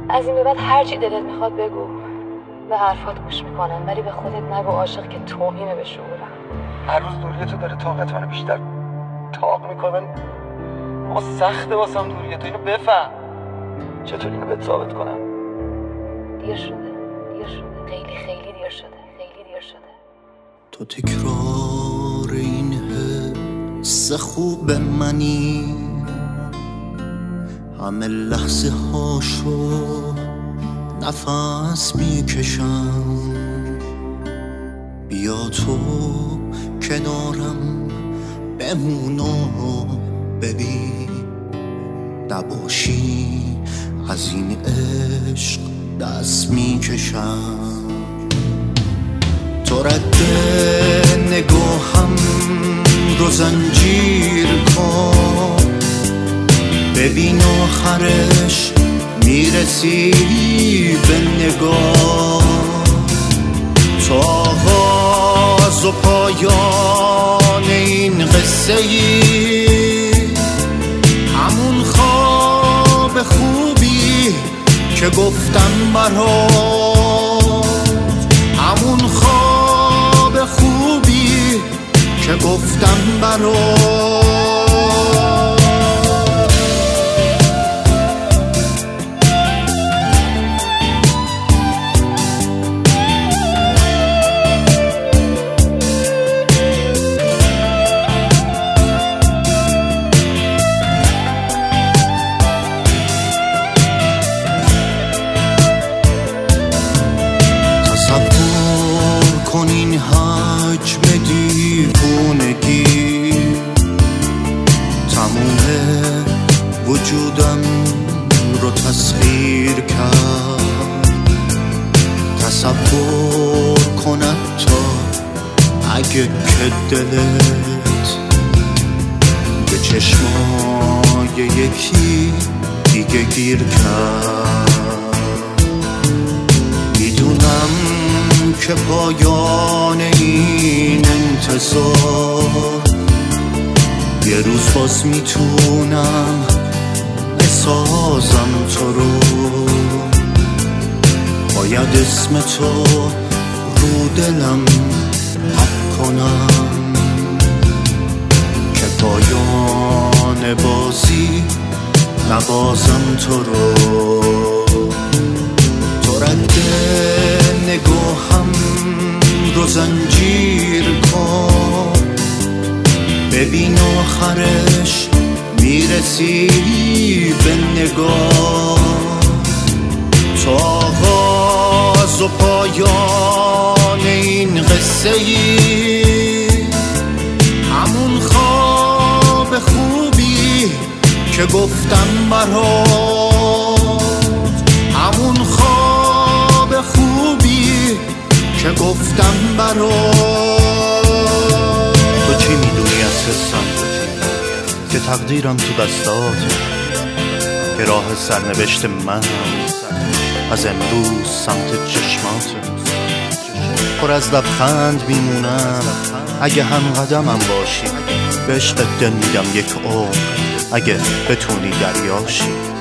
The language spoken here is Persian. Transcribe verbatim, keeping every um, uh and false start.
از این به بعد هر چی دلت میخواد بگو، به حرفات گوش میکنم، ولی به خودت نگو عاشق که توهینه به شعورم. هر روز دوری تو داره طاقت منو بیشتر تاق میکنه. اما سخته واسم دوری تو، اینو بفهم. چطور اینو بهت ثابت کنم؟ دیر شده، دیر شده، خیلی خیلی دیر شده، خیلی دیر شده. تو تکرار این حس خوب منی، همه لحظه هاشو نفس میکشم. بیا تو کنارم بمون و ببین، نباشی از این عشق دست میکشم. تو رد نگاهم رو زنجیر کن، ببین آخرش میرسی به نگاه. تا آغاز و پایان این قصه ای، همون خواب خوبی که گفتم برات، همون خواب خوبی که گفتم برات. کن این حجم دیوونگی، تموم وجودم رو تسخیر کرد. تصور کن حتی اگه که دلت به چشمای یکی دیگه گیر کرد. میدونم که پایان این انتظار یه روز باز میتونم بسازم تو رو. باید اسم تو رو دلم حق کنم که پایان بازی نبازم تو رو. تو رد نگاهم رو زنجیر کن، ببین آخرش میرسی به نگاه. تا آغاز و پایان این قصه ای، همون خواب خوبی که گفتم برات، همون خواب خوبی که گفتم برات. تو چی میدونی از حسم که تقدیرم تو دستاته، که راه سرنوشت من از امروز سمت چشماته. پر از لبخند میمونم اگه هم قدمم باشی، به عشق دل میدم یک عمر اگه بتونی دریاشی.